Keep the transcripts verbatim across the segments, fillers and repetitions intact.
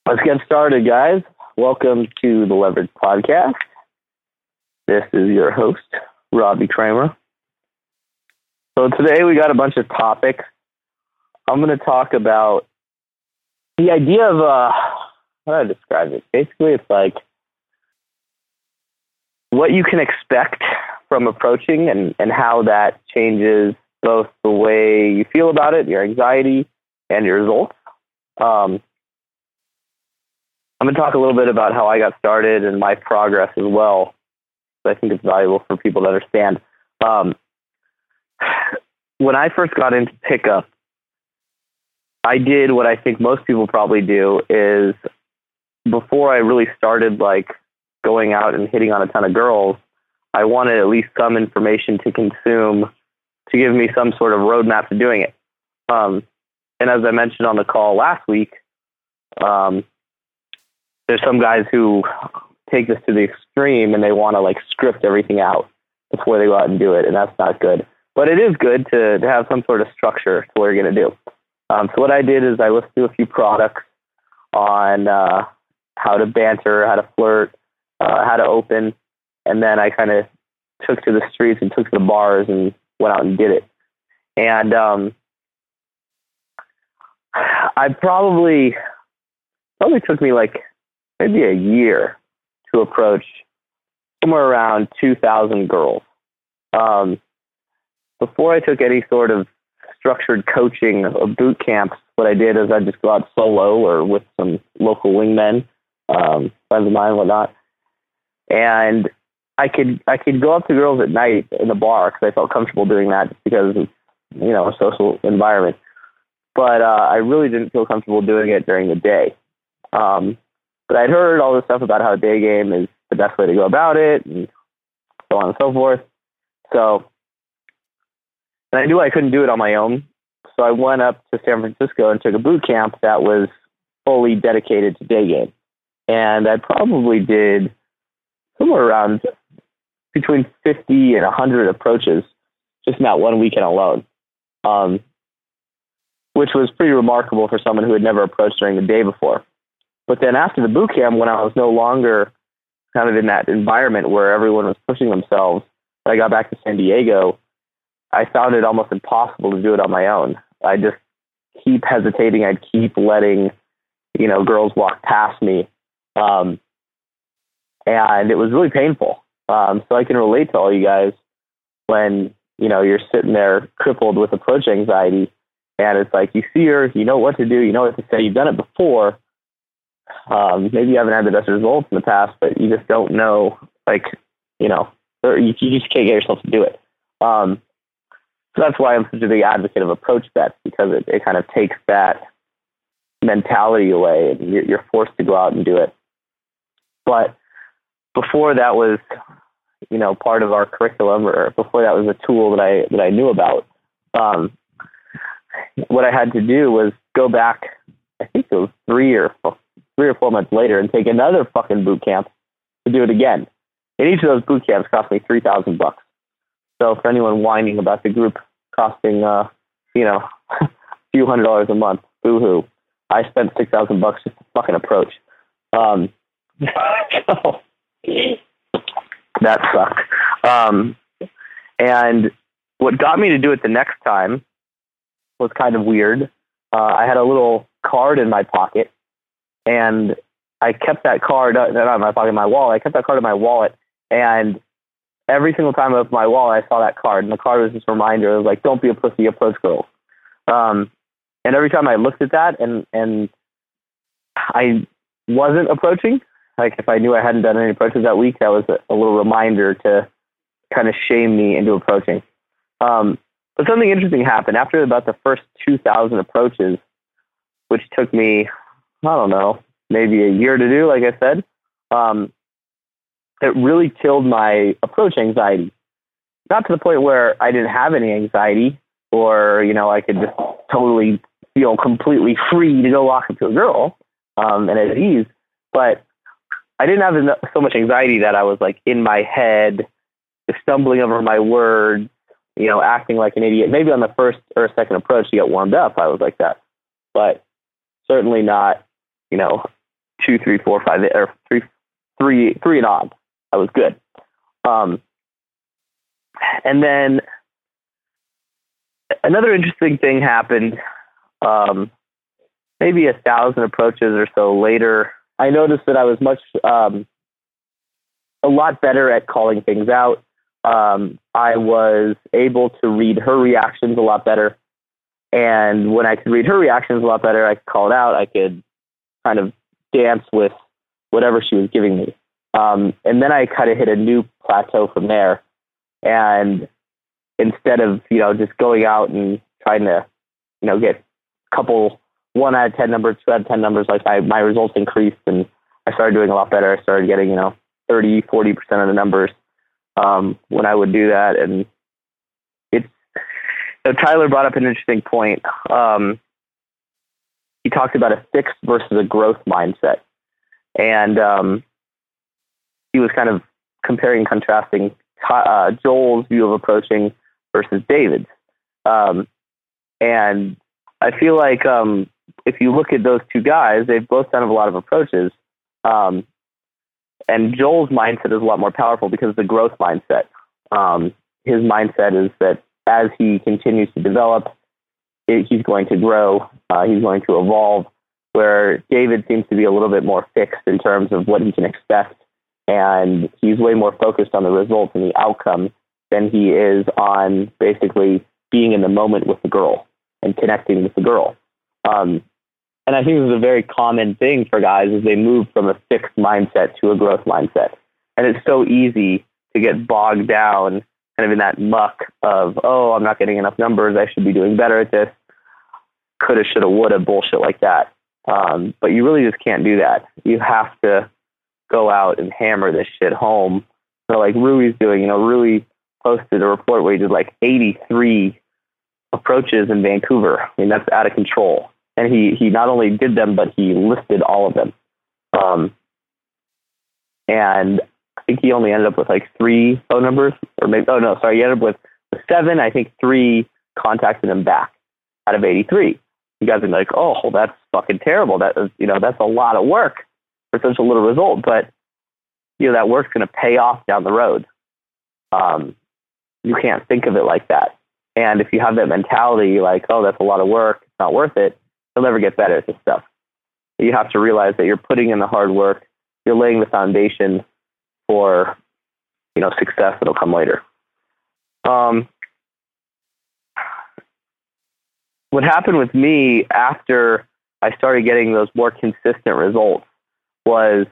Let's get started, guys. Welcome to the Leverage Podcast. This is your host, Robbie Kramer. So today we got a bunch of topics. I'm going to talk about the idea of, uh, how do I describe it? Basically, it's like what you can expect from approaching and, and how that changes both the way you feel about it, your anxiety, and your results. Um, I'm going to talk a little bit about how I got started and my progress as well. I think it's valuable for people to understand. Um, when I first got into pickup, I did what I think most people probably do is before I really started like going out and hitting on a ton of girls, I wanted at least some information to consume to give me some sort of roadmap to doing it. Um, and as I mentioned on the call last week, um, there's some guys who take this to the extreme and they want to like script everything out before they go out and do it. And that's not good, but it is good to, to have some sort of structure to what you're going to do. Um, so what I did is I listened to a few products on uh, how to banter, how to flirt, uh, how to open. And then I kind of took to the streets and took to the bars and went out and did it. And um, I probably, probably took me like maybe a year to approach somewhere around two thousand girls. Um, before I took any sort of structured coaching or boot camps, what I did is I'd just go out solo or with some local wingmen, um, friends of mine and whatnot. And I could I could go up to girls at night in the bar because I felt comfortable doing that just because it's, you know, a social environment. But uh, I really didn't feel comfortable doing it during the day. Um, but I'd heard all this stuff about how day game is the best way to go about it and so on and so forth. So, and I knew I couldn't do it on my own. So I went up to San Francisco and took a boot camp that was fully dedicated to day game. And I probably did somewhere around between fifty and one hundred approaches just in that one weekend alone, um, which was pretty remarkable for someone who had never approached during the day before. But then after the boot camp, when I was no longer kind of in that environment where everyone was pushing themselves, when I got back to San Diego, I found it almost impossible to do it on my own. I just keep hesitating. I'd keep letting, you know, girls walk past me. Um, and it was really painful. Um, so I can relate to all you guys when, you know, you're sitting there crippled with approach anxiety and it's like you see her, you know what to do, you know what to say, you've done it before. Um, maybe you haven't had the best results in the past, but you just don't know, like, you know, or you, you just can't get yourself to do it. Um, so that's why I'm such a big advocate of approach bets, because it, it kind of takes that mentality away and you're, you're forced to go out and do it. But before that was, you know, part of our curriculum, or before that was a tool that I, that I knew about, um, what I had to do was go back, I think it was three or four, three or four months later and take another fucking boot camp to do it again. And each of those boot camps cost me three thousand bucks. So for anyone whining about the group costing, uh, you know, a few hundred dollars a month, boo-hoo. I spent six thousand bucks just to fucking approach. Um, so that sucked. Um, and what got me to do it the next time was kind of weird. Uh, I had a little card in my pocket, and I kept that card, not in my pocket, in my wallet. I kept that card in my wallet, and every single time I opened my wallet, I saw that card, and the card was just a reminder. It was like, don't be a pussy, approach girls. Um, and every time I looked at that, and and I wasn't approaching, like if I knew I hadn't done any approaches that week, that was a, a little reminder to kind of shame me into approaching. Um, but something interesting happened after about the first two thousand approaches, which took me, I don't know, maybe a year to do, like I said. Um, it really killed my approach anxiety. Not to the point where I didn't have any anxiety or, you know, I could just totally feel completely free to go walk up to a girl um, and at ease. But I didn't have enough, so much anxiety that I was like in my head, stumbling over my words, you know, acting like an idiot. Maybe on the first or second approach to get warmed up, I was like that. But certainly not, you know, two, three, four, five, or three, three, three and on. I was good. Um, and then another interesting thing happened. Um, maybe a thousand approaches or so later, I noticed that I was much, um, a lot better at calling things out. Um, I was able to read her reactions a lot better. And when I could read her reactions a lot better, I could call it out. I could kind of dance with whatever she was giving me. Um, and then I kind of hit a new plateau from there. And instead of, you know, just going out and trying to, you know, get a couple one out of ten numbers, two out of ten numbers, like I, my results increased and I started doing a lot better. I started getting, you know, thirty, forty percent of the numbers um, when I would do that. And it's, so Tyler brought up an interesting point. Um, he talked about a fixed versus a growth mindset. And um, he was kind of comparing and contrasting uh, Joel's view of approaching versus David's. Um, and I feel like um, if you look at those two guys, they've both done a lot of approaches. Um, and Joel's mindset is a lot more powerful because of the growth mindset. Um, his mindset is that as he continues to develop, it, he's going to grow, uh, he's going to evolve, where David seems to be a little bit more fixed in terms of what he can expect. And he's way more focused on the results and the outcome than he is on basically being in the moment with the girl and connecting with the girl. Um, and I think this is a very common thing for guys as they move from a fixed mindset to a growth mindset. And it's so easy to get bogged down kind of in that muck of, oh, I'm not getting enough numbers. I should be doing better at this. Coulda, shoulda, woulda, bullshit like that. Um, but you really just can't do that. You have to go out and hammer this shit home. So like Rui's doing, you know, Rui posted a report where he did like eighty-three approaches in Vancouver. I mean, that's out of control. And he, he not only did them, but he listed all of them. Um, and I think he only ended up with like three phone numbers, or maybe, oh no, sorry, he ended up with seven. I think three contacted him back out of eighty-three. You guys are like, oh, well, that's fucking terrible. That is, you know, that's a lot of work for such a little result, but you know, that work's going to pay off down the road. Um, you can't think of it like that. And if you have that mentality, like, oh, that's a lot of work, it's not worth it, you'll never get better at this stuff. You have to realize that you're putting in the hard work, you're laying the foundation for, you know, success that'll come later. Um, what happened with me after I started getting those more consistent results was,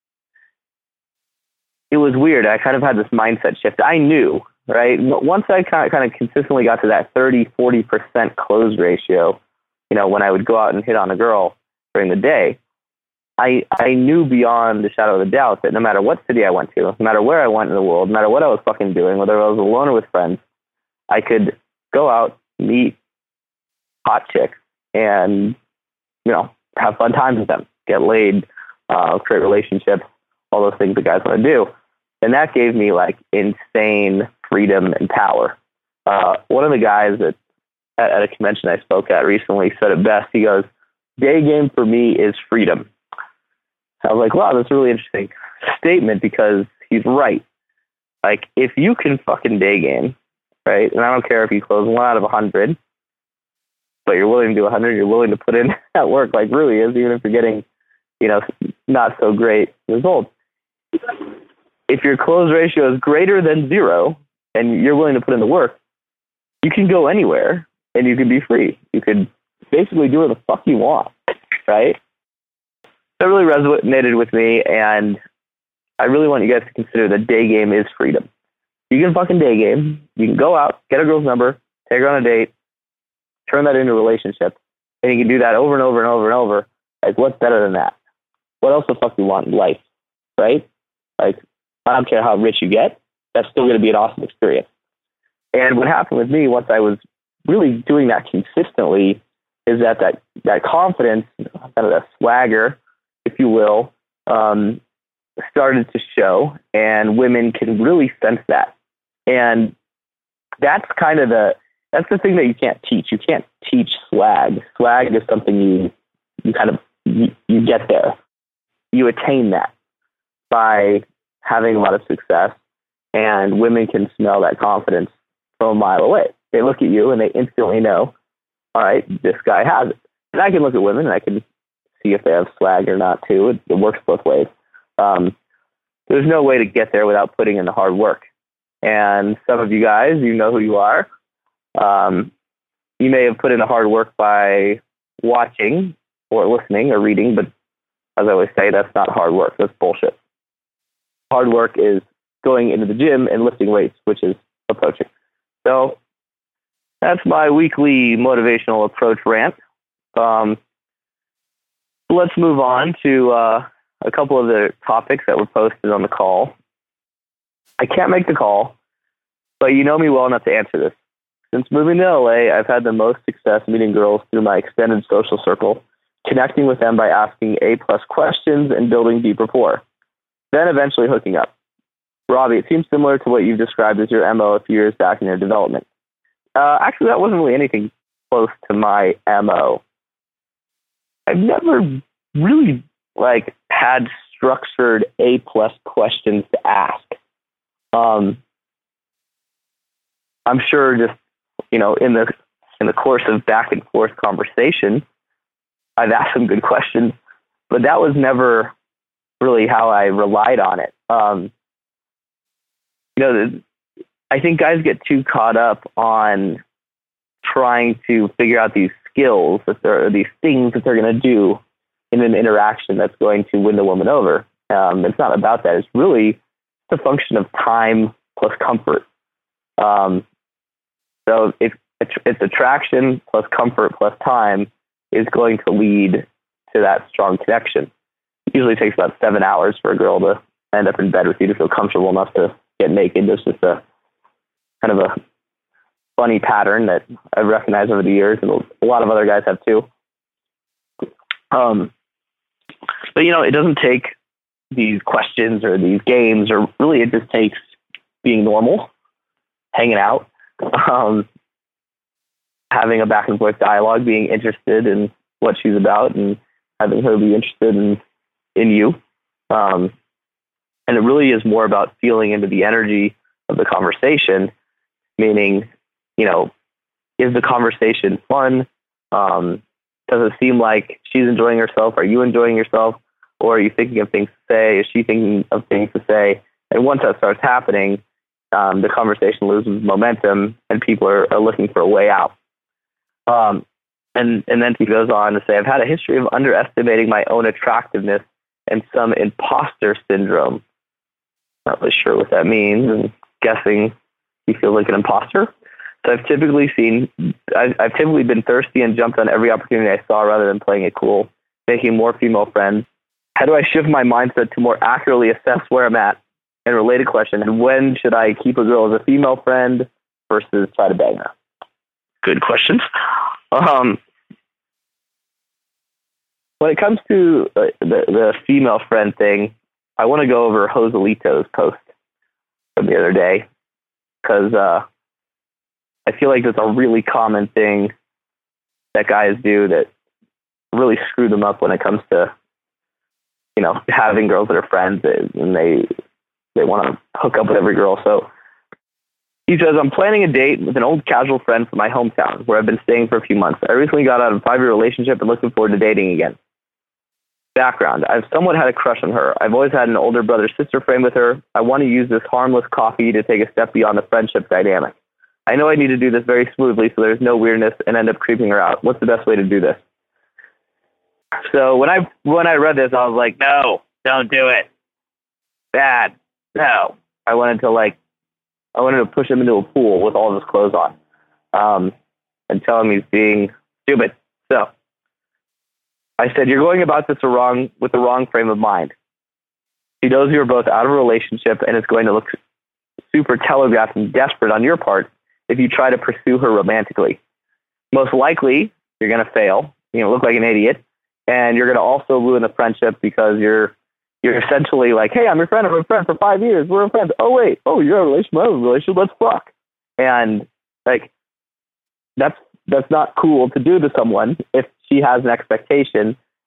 it was weird. I kind of had this mindset shift. I knew, right? Once I kind of, kind of consistently got to that thirty, forty percent close ratio, you know, when I would go out and hit on a girl during the day, I I knew beyond the shadow of a doubt that no matter what city I went to, no matter where I went in the world, no matter what I was fucking doing, whether I was alone or with friends, I could go out, meet hot chicks, and, you know, have fun times with them, get laid, uh, create relationships, all those things that guys want to do. And that gave me like insane freedom and power. Uh, one of the guys that at, at a convention I spoke at recently said it best. He goes, day game for me is freedom. I was like, wow, that's a really interesting statement because he's right. Like, if you can fucking day game, right? And I don't care if you close one out of a hundred, but you're willing to do a hundred, you're willing to put in that work like really is, even if you're getting, you know, not so great results. If your close ratio is greater than zero and you're willing to put in the work, you can go anywhere and you can be free. You could basically do what the fuck you want, right? That really resonated with me, and I really want you guys to consider that day game is freedom. You can fucking day game. You can go out, get a girl's number, take her on a date, turn that into a relationship, and you can do that over and over and over and over. Like, what's better than that? What else the fuck do you want in life, right? Like, I don't care how rich you get, that's still going to be an awesome experience. And what happened with me once I was really doing that consistently is that that, that confidence, kind of that swagger, if you will, um, started to show, and women can really sense that. And that's kind of the, that's the thing that you can't teach. You can't teach swag. Swag is something you, you kind of, you, you get there. you attain that by having a lot of success, and women can smell that confidence from a mile away. They look at you and they instantly know, all right, this guy has it. And I can look at women and I can see if they have swag or not too. It, it works both ways. Um, there's no way to get there without putting in the hard work. And some of you guys, you know who you are. Um, you may have put in the hard work by watching or listening or reading, but as I always say, that's not hard work. That's bullshit. Hard work is going into the gym and lifting weights, which is approaching. So that's my weekly motivational approach rant. Um, let's move on to uh, a couple of the topics that were posted on the call. I can't make the call, but you know me well enough to answer this. Since moving to L A, I've had the most success meeting girls through my extended social circle, connecting with them by asking A-plus questions and building deep rapport, then eventually hooking up. Robbie, it seems similar to what you've described as your M O a few years back in your development. Uh, actually, that wasn't really anything close to my M O. I've never really like had structured A-plus questions to ask. Um, I'm sure just, you know, in the in the course of back and forth conversation, I've asked some good questions, but that was never really how I relied on it. Um, you know, I think guys get too caught up on trying to figure out these skills, that there are these things that they're going to do in an interaction that's going to win the woman over. Um, it's not about that. It's really a function of time plus comfort. Um, so if it's attraction plus comfort plus time is going to lead to that strong connection. It usually takes about seven hours for a girl to end up in bed with you to feel comfortable enough to get naked. It's just a kind of a funny pattern that I've recognized over the years, and a lot of other guys have too. Um, but, you know, it doesn't take these questions or these games, or really it just takes being normal, hanging out, um, having a back and forth dialogue, being interested in what she's about, and having her be interested in, in you. Um, and it really is more about feeling into the energy of the conversation, meaning, you know, is the conversation fun? Um, does it seem like she's enjoying herself? Are you enjoying yourself? Or are you thinking of things to say? Is she thinking of things to say? And once that starts happening, um, the conversation loses momentum and people are, are looking for a way out. Um, and, and then he goes on to say, I've had a history of underestimating my own attractiveness and some imposter syndrome. Not really sure what that means, and guessing he feels like an imposter. So I've typically seen, I've, I've typically been thirsty and jumped on every opportunity I saw rather than playing it cool, making more female friends. How do I shift my mindset to more accurately assess where I'm at? And related question, and when should I keep a girl as a female friend versus try to bang her? Good questions. Um, when it comes to uh, the, the female friend thing, I want to go over Joselito's post from the other day, because uh, I feel like that's a really common thing that guys do that really screw them up when it comes to, you know, having girls that are friends, and they they want to hook up with every girl. So he says, I'm planning a date with an old casual friend from my hometown where I've been staying for a few months. I recently got out of a five-year relationship and looking forward to dating again. Background, I've somewhat had a crush on her. I've always had an older brother-sister frame with her. I want to use this harmless coffee to take a step beyond the friendship dynamic. I know I need to do this very smoothly so there's no weirdness and end up creeping her out. What's the best way to do this? So when I when I read this, I was like, no, don't do it. Bad. No. I wanted to like, I wanted to push him into a pool with all of his clothes on, um, and tell him he's being stupid. So I said, you're going about this wrong with the wrong frame of mind. He knows you're both out of a relationship, and it's going to look super telegraphed and desperate on your part if you try to pursue her romantically. Most likely, you're going to fail. You're going to look like an idiot, and you're going to also ruin the friendship because you're you're essentially like, hey, I'm your friend. I'm your friend for five years. We're friends. Oh, wait. Oh, you're in a relationship. I'm in a relationship. Let's fuck. And, like, that's that's not cool to do to someone if she has an expectation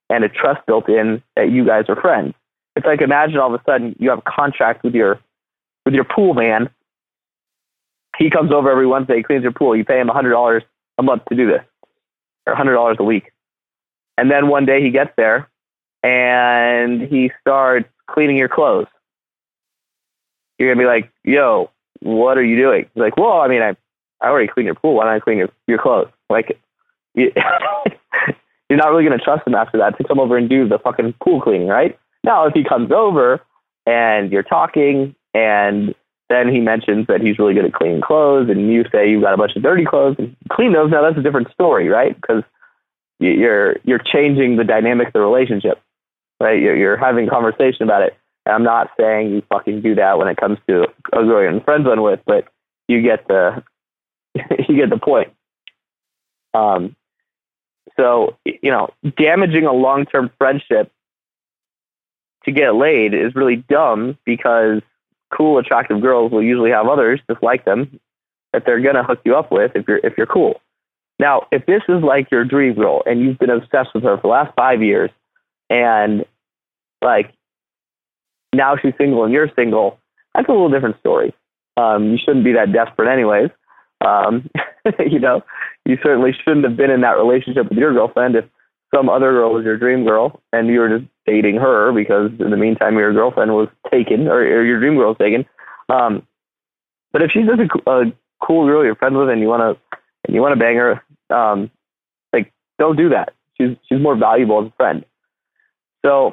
and a trust built in that you guys are friends. It's like, imagine all of a sudden you have a contract with your with your pool man. He comes over every Wednesday, cleans your pool. You pay him one hundred dollars a month to do this, or one hundred dollars a week. And then one day he gets there and he starts cleaning your clothes. You're going to be like, yo, what are you doing? He's like, well, I mean, I, I already cleaned your pool. Why don't I clean your, your clothes? Like, you, you're not really going to trust him after that to come over and do the fucking pool cleaning, right? Now, if he comes over and you're talking and then he mentions that he's really good at cleaning clothes and you say you've got a bunch of dirty clothes and clean those, now that's a different story, right? Because you're you're changing the dynamic of the relationship, right? You're, you're having a conversation about it. And I'm not saying you fucking do that when it comes to a girl you're in friend zone with, but you get the you get the point. Um, so, you know, damaging a long-term friendship to get laid is really dumb because cool, attractive girls will usually have others just like them that they're going to hook you up with if you're if you're cool. Now, if this is like your dream girl and you've been obsessed with her for the last five years and like now she's single and you're single, that's a little different story. Um, you shouldn't be that desperate anyways. Um, you know, you certainly shouldn't have been in that relationship with your girlfriend if some other girl was your dream girl and you were just dating her because in the meantime your girlfriend was taken or, or your dream girl was taken. Um, but if she's just a, a cool girl you're friends with and you want to and you want to bang her, um, like don't do that. She's she's more valuable as a friend. So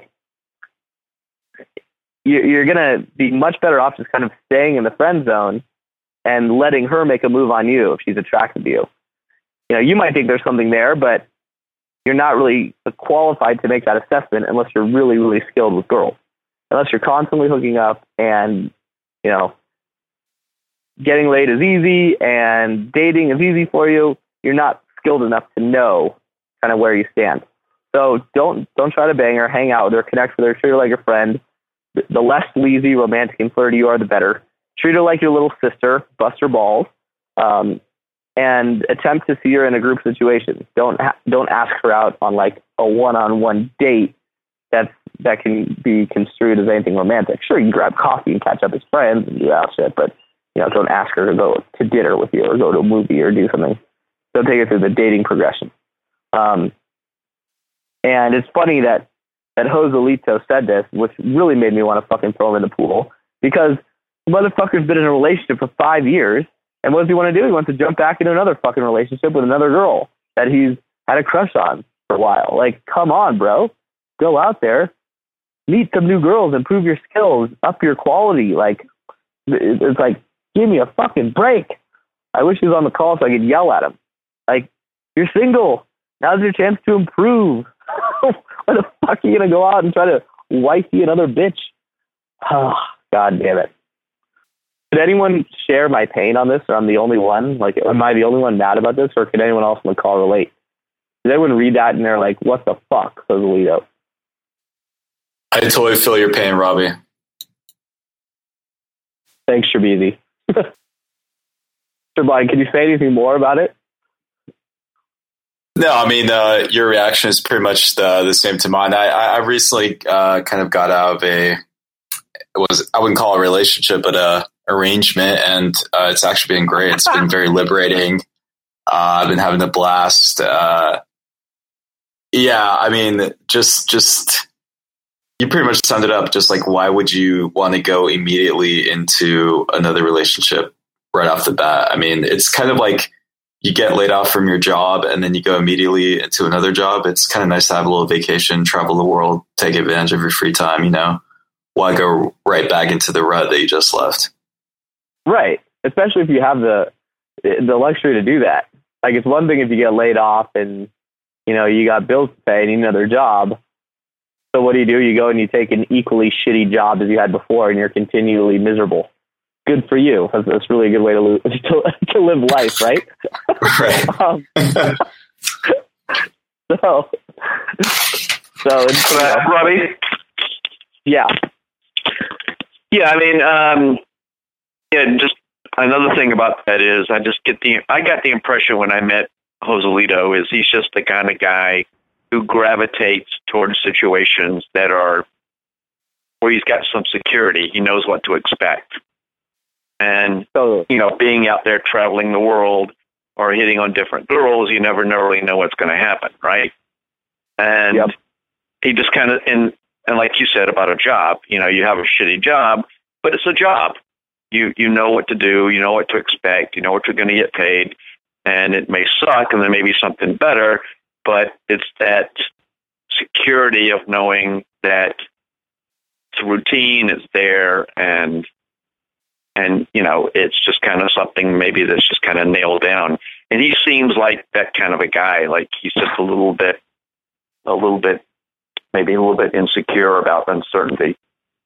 you're, you're gonna be much better off just kind of staying in the friend zone and letting her make a move on you if she's attracted to you. You know, you might think there's something there, but you're not really qualified to make that assessment unless you're really, really skilled with girls. Unless you're constantly hooking up and, you know, getting laid is easy and dating is easy for you, you're not skilled enough to know kind of where you stand. So don't don't try to bang her, hang out with her, connect with her, treat her like a friend. The less sleazy, romantic, and flirty you are, the better. Treat her like your little sister, bust her balls, um, and attempt to see her in a group situation. Don't ha- don't ask her out on like a one-on-one date that's that can be construed as anything romantic. Sure, you can grab coffee and catch up as friends and do that shit, but you know, don't ask her to go to dinner with you or go to a movie or do something. Don't take her through the dating progression. Um, and it's funny that that Joselito said this, which really made me want to fucking throw him in the pool because the motherfucker's been in a relationship for five years. And what does he want to do? He wants to jump back into another fucking relationship with another girl that he's had a crush on for a while. Like, come on, bro. Go out there, meet some new girls, improve your skills, up your quality. Like, it's like, give me a fucking break. I wish he was on the call so I could yell at him. Like, you're single. Now's your chance to improve. Why the fuck are you going to go out and try to wifey another bitch? Oh, God damn it. Did anyone share my pain on this, or I'm the only one? Like, am I the only one mad about this, or can anyone else on the call relate? Did anyone read that and they're like, what the fuck, Joselito? I totally feel your pain, Robbie. Thanks, Shabizi. Shabine, can you say anything more about it? No, I mean, uh, your reaction is pretty much the, the same to mine. I, I recently uh, kind of got out of a, it was I wouldn't call it a relationship, but a arrangement, and uh, it's actually been great. It's been very liberating. Uh, I've been having a blast. Uh, yeah, I mean, just just you pretty much summed it up. Just like, why would you want to go immediately into another relationship right off the bat? I mean, it's kind of like you get laid off from your job and then you go immediately into another job. It's kind of nice to have a little vacation, travel the world, take advantage of your free time, you know? Why go right back into the rut that you just left? Right. Especially if you have the the luxury to do that. Like, it's one thing if you get laid off and, you know, you got bills to pay and you need another job. So what do you do? You go and you take an equally shitty job as you had before and you're continually miserable. Good for you. That's, that's really a good way to, lo- to, to live life, right? Right. um, so, so it's, you know, Robbie? Yeah. Yeah, I mean, um, yeah, just another thing about that is I just get the, I got the impression when I met Joselito is he's just the kind of guy who gravitates towards situations that are where he's got some security. He knows what to expect. And, So, you know, being out there traveling the world or hitting on different girls, you never really know what's going to happen, right? And Yep. he just kind of, and, and like you said about a job, you know, you have a shitty job, but it's a job. You you know what to do, you know what to expect, you know what you're going to get paid, and it may suck and there may be something better, but it's that security of knowing that it's routine, it's there, and and you know it's just kind of something maybe that's just kind of nailed down. And he seems like that kind of a guy. Like he's just a little bit, a little bit, maybe a little bit insecure about uncertainty.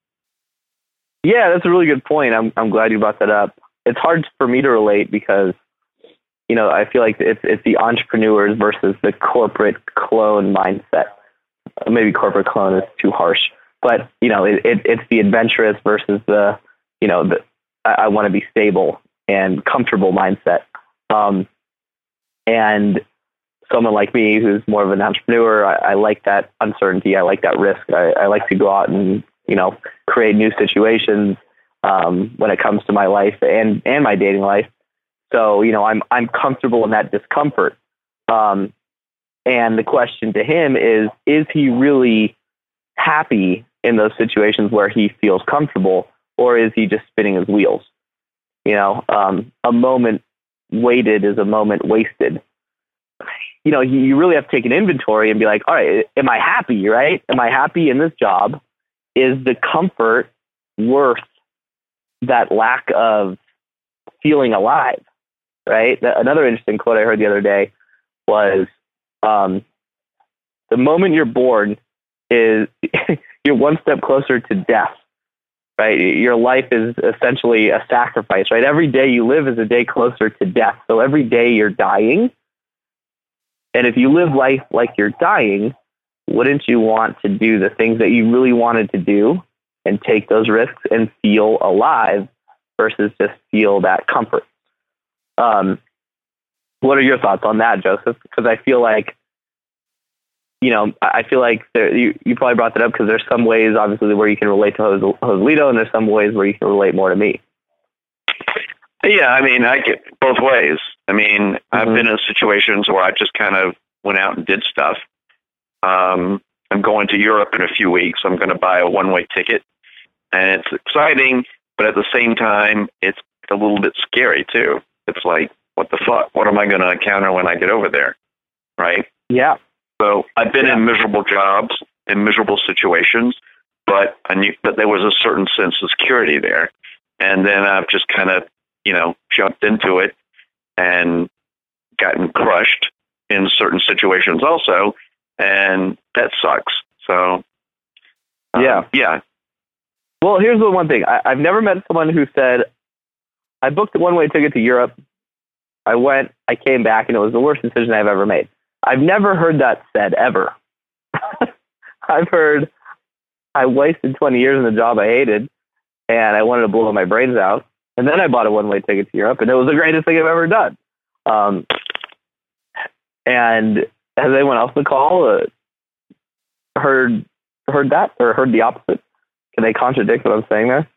yeah, that's a really good point. I'm I'm glad you brought that up. It's hard for me to relate because, you know, I feel like it's it's the entrepreneurs versus the corporate clone mindset. Maybe corporate clone is too harsh, but you know, it, it it's the adventurous versus the, you know, the I, I want to be stable and comfortable mindset. Um, and someone like me who's more of an entrepreneur, I, I like that uncertainty. I like that risk. I, I like to go out and, you know, create new situations um, when it comes to my life and, and my dating life. So, you know, I'm, I'm comfortable in that discomfort. Um, and the question to him is, is he really happy in those situations where he feels comfortable, or is he just spinning his wheels? You know, um, a moment waited is a moment wasted. You know, you really have to take an inventory and be like, all right, am I happy, right? Am I happy in this job? Is the comfort worth that lack of feeling alive, right? Another interesting quote I heard the other day was, um, the moment you're born is you're one step closer to death, right? Your life is essentially a sacrifice, right? Every day you live is a day closer to death. So every day you're dying. And if you live life like you're dying, wouldn't you want to do the things that you really wanted to do and take those risks and feel alive versus just feel that comfort? Um, what are your thoughts on that, Joseph? Because I feel like, you know, I feel like there, you, you probably brought that up because there's some ways, obviously, where you can relate to Jose, Joselito, and there's some ways where you can relate more to me. Yeah, I mean, I get both ways. I mean, mm-hmm. I've been in situations where I just kind of went out and did stuff. Um, I'm going to Europe in a few weeks. I'm going to buy a one-way ticket, and it's exciting, but at the same time, it's a little bit scary too. It's like, what the fuck? What am I going to encounter when I get over there? Right? Yeah. So I've been yeah. in miserable jobs, in miserable situations, but I knew, but there was a certain sense of security there. And then I've just kind of, you know, jumped into it and gotten crushed in certain situations also. And that sucks. So, um, yeah. Yeah. Well, here's the one thing. I, I've never met someone who said, I booked a one-way ticket to Europe. I went, I came back, and it was the worst decision I've ever made. I've never heard that said, ever. I've heard, I wasted twenty years in a job I hated, and I wanted to blow my brains out. And then I bought a one-way ticket to Europe, and it was the greatest thing I've ever done. Um, and has anyone else in the call uh, heard heard that or heard the opposite? Can they contradict what I'm saying there?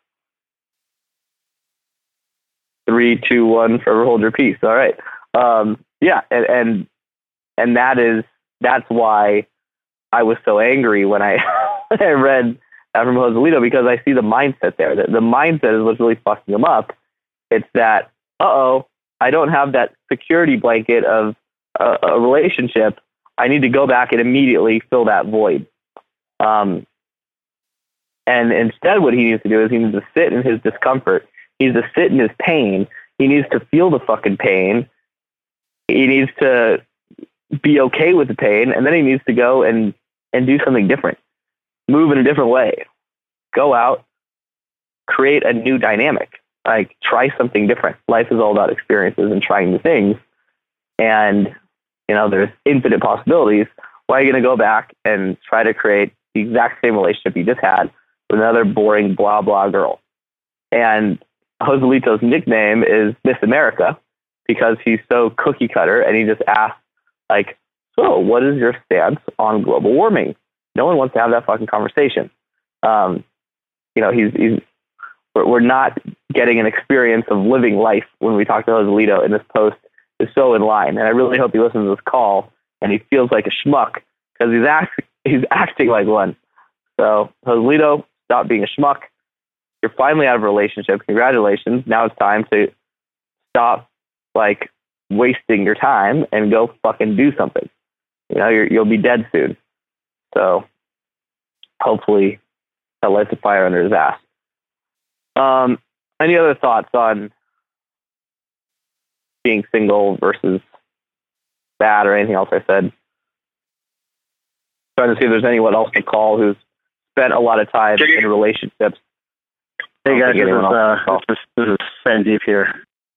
Three, two, one, forever hold your peace. All right. Um, yeah, and, and and that is that's why I was so angry when I I read that from Joselito, because I see the mindset there. The, the mindset is what's really fucking him up. It's that, uh-oh, I don't have that security blanket of a, a relationship. I need to go back and immediately fill that void. Um, and instead what he needs to do is he needs to sit in his discomfort. He needs to sit in his pain. He needs to feel the fucking pain. He needs to be okay with the pain, and then he needs to go and, and do something different. Move in a different way. Go out, create a new dynamic. Like, try something different. Life is all about experiences and trying new things. And, you know, there's infinite possibilities. Why are you going to go back and try to create the exact same relationship you just had with another boring blah, blah girl? And Joselito's nickname is Miss America because he's so cookie cutter, and he just asks, like, so what is your stance on global warming? No one wants to have that fucking conversation. Um, you know, he's, he's, we're, we're not getting an experience of living life when we talk to Joselito, and this post is so in line. And I really hope he listens to this call and he feels like a schmuck, because he's act, he's acting like one. So Joselito, stop being a schmuck. You're finally out of a relationship. Congratulations. Now it's time to stop like wasting your time and go fucking do something. You know, you're, you'll be dead soon. So hopefully that lights a fire under his ass. Um, any other thoughts on being single versus bad or anything else I said? Trying to see if there's anyone else to call who's spent a lot of time in relationships. Hey guys, this is, uh, this, this is Sandeep here.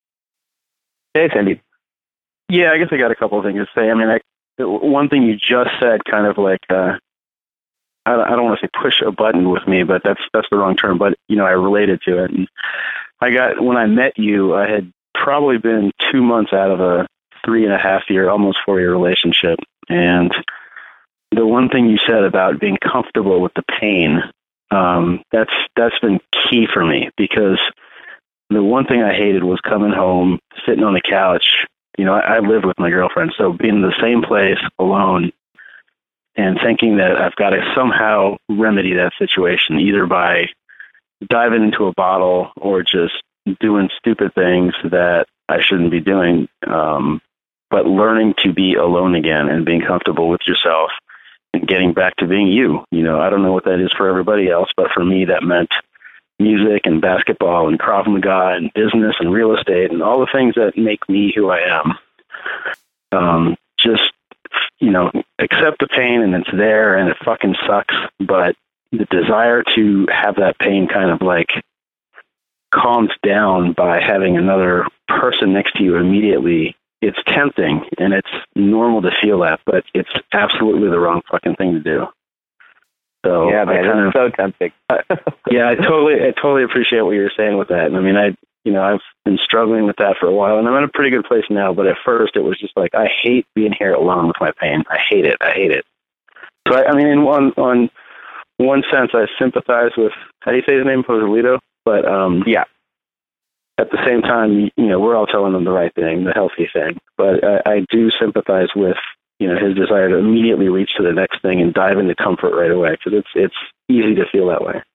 Hey Sandeep. Yeah, I guess I got a couple of things to say. I mean, I, one thing you just said kind of like, uh, I, I don't want to say push a button with me, but that's that's the wrong term. But, you know, I related to it. And I got, when I met you, I had probably been two months out of a three and a half year, almost four year relationship. And the one thing you said about being comfortable with the pain, um, that's that's been key for me, because the one thing I hated was coming home, sitting on the couch. You know, I, I live with my girlfriend, so being in the same place alone and thinking that I've got to somehow remedy that situation, either by diving into a bottle or just doing stupid things that I shouldn't be doing, um, but learning to be alone again and being comfortable with yourself and getting back to being you. You know, I don't know what that is for everybody else, but for me, that meant music and basketball and Krav Maga and business and real estate and all the things that make me who I am. Um, just, you know, accept the pain, and it's there and it fucking sucks. But the desire to have that pain kind of like calmed down by having another person next to you immediately, it's tempting and it's normal to feel that, but it's absolutely the wrong fucking thing to do. So yeah, man, kind it's of, so tempting. yeah, I totally, I totally appreciate what you're saying with that. And I mean, I, you know, I've been struggling with that for a while, and I'm in a pretty good place now. But at first, it was just like, I hate being here alone with my pain. I hate it. I hate it. So I, I mean, in one, on one sense, I sympathize with, how do you say his name, Joselito? But um, yeah. At the same time, you know, we're all telling them the right thing, the healthy thing. But I, I do sympathize with, you know, his desire to immediately reach to the next thing and dive into comfort right away, because it's it's easy to feel that way.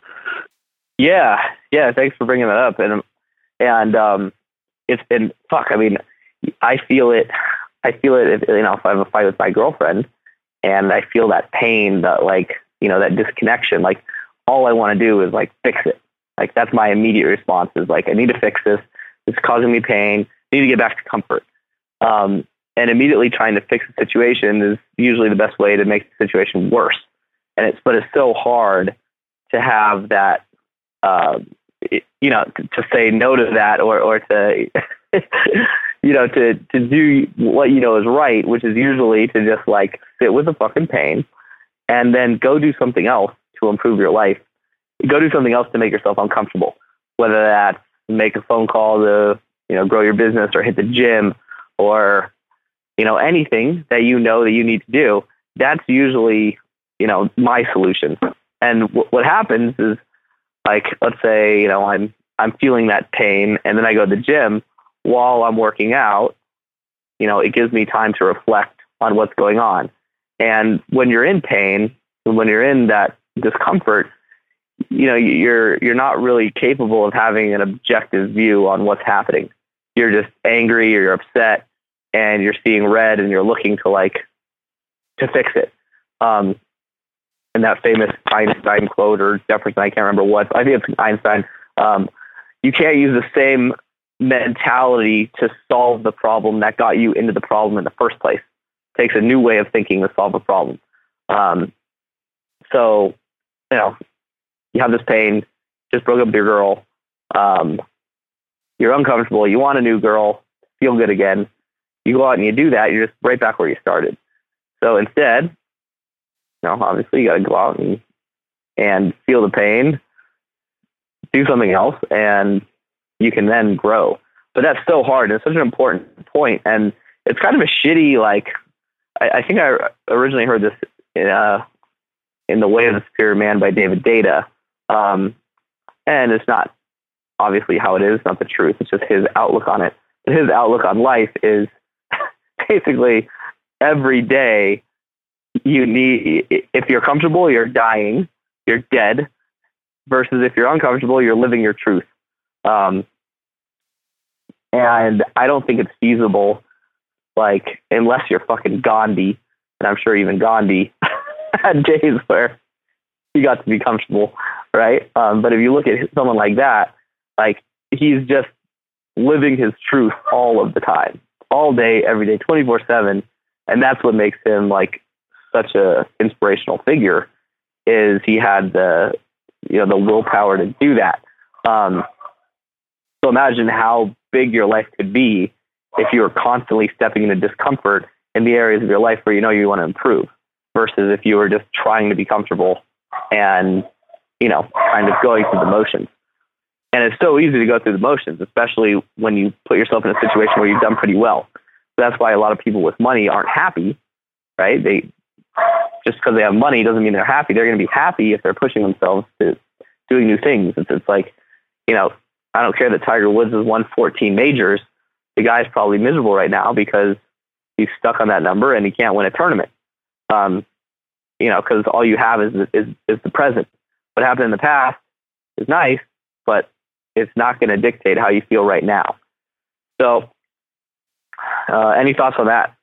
Yeah, yeah. Thanks for bringing that up, and and um, it's been fuck. I mean, I feel it. I feel it. If, you know, if I have a fight with my girlfriend, and I feel that pain, that like, you know, that disconnection. Like, all I want to do is like fix it. Like, that's my immediate response is like, I need to fix this. It's causing me pain. I need to get back to comfort. Um, and immediately trying to fix the situation is usually the best way to make the situation worse. And it's, but it's so hard to have that, uh, it, you know, to, to say no to that, or, or to, you know, to, to do what you know is right, which is usually to just like sit with the fucking pain and then go do something else to improve your life. Go do something else to make yourself uncomfortable, whether that's make a phone call to, you know, grow your business, or hit the gym, or, you know, anything that you know that you need to do. That's usually, you know, my solution. And w- what happens is, like, let's say, you know, I'm I'm feeling that pain, and then I go to the gym while I'm working out. You know, it gives me time to reflect on what's going on. And when you're in pain, when you're in that discomfort, you know, you're you're not really capable of having an objective view on what's happening. You're just angry, or you're upset, and you're seeing red, and you're looking to like to fix it. Um, and that famous Einstein quote, or Jefferson, I can't remember what. I think it's Einstein. Um, you can't use the same mentality to solve the problem that got you into the problem in the first place. It takes a new way of thinking to solve a problem. Um, so, you know. You have this pain, just broke up with your girl, um, you're uncomfortable, you want a new girl, feel good again. You go out and you do that, you're just right back where you started. So instead, you know, obviously you got to go out and, and feel the pain, do something else, and you can then grow. But that's so hard. It's such an important point. And it's kind of a shitty, like, I, I think I originally heard this in, uh, in The Way of the Superior Man by David Data. Um, and it's not obviously how it is, not the truth. It's just his outlook on it. But his outlook on life is basically every day you need, if you're comfortable, you're dying, you're dead, versus if you're uncomfortable, you're living your truth. Um, and I don't think it's feasible, like, unless you're fucking Gandhi, and I'm sure even Gandhi had days where he got to be comfortable, right? Um, but if you look at someone like that, like, he's just living his truth all of the time, all day, every day, twenty-four seven. And that's what makes him, like, such a inspirational figure, is he had the, you know, the willpower to do that. Um, so imagine how big your life could be if you were constantly stepping into discomfort in the areas of your life where you know you want to improve, versus if you were just trying to be comfortable and, you know, kind of going through the motions. And it's so easy to go through the motions, especially when you put yourself in a situation where you've done pretty well. That's why a lot of people with money aren't happy, right? They just because they have money doesn't mean they're happy. They're going to be happy if they're pushing themselves to doing new things. It's, it's like, you know, I don't care that Tiger Woods has won fourteen majors. The guy's probably miserable right now because he's stuck on that number and he can't win a tournament. Um, you know, because all you have is, is is the present. What happened in the past is nice, but it's not going to dictate how you feel right now. So, uh, any thoughts on that?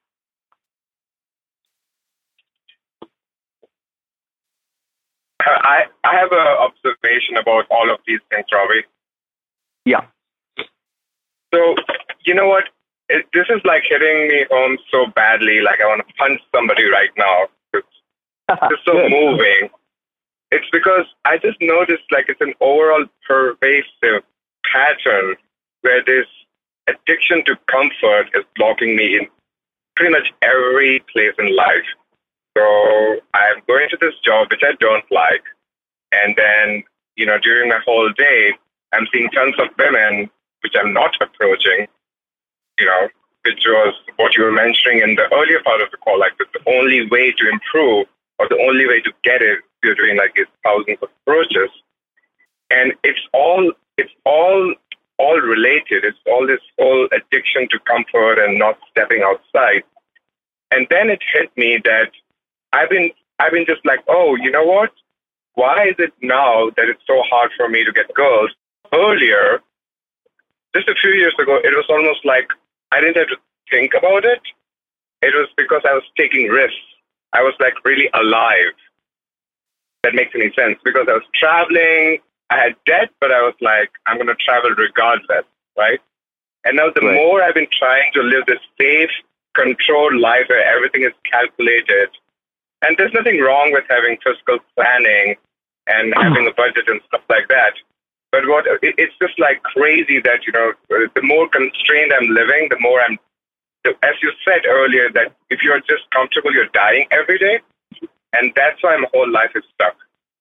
I, I have an observation about all of these things, Robbie. Yeah. So, you know what? It, this is like hitting me home so badly, like I want to punch somebody right now. It's, it's so moving. It's because I just noticed like it's an overall pervasive pattern where this addiction to comfort is blocking me in pretty much every place in life. So I'm going to this job, which I don't like. And then, you know, during my whole day, I'm seeing tons of women, which I'm not approaching, you know, which was what you were mentioning in the earlier part of the call, like the only way to improve or the only way to get it, you're doing like these thousands of approaches. And it's all, it's all, all related. It's all this whole addiction to comfort and not stepping outside. And then it hit me that I've been, I've been just like, oh, you know what? Why is it now that it's so hard for me to get girls? Earlier, just a few years ago, it was almost like I didn't have to think about it. It was because I was taking risks. I was like really alive. That makes any sense because I was traveling. I had debt, but I was like, I'm going to travel regardless, right? And now the right. more I've been trying to live this safe, controlled life where everything is calculated, and there's nothing wrong with having fiscal planning and having a budget and stuff like that. But what it's just like crazy that, you know, the more constrained I'm living, the more I'm, as you said earlier, that if you're just comfortable, you're dying every day. And that's why my whole life is stuck.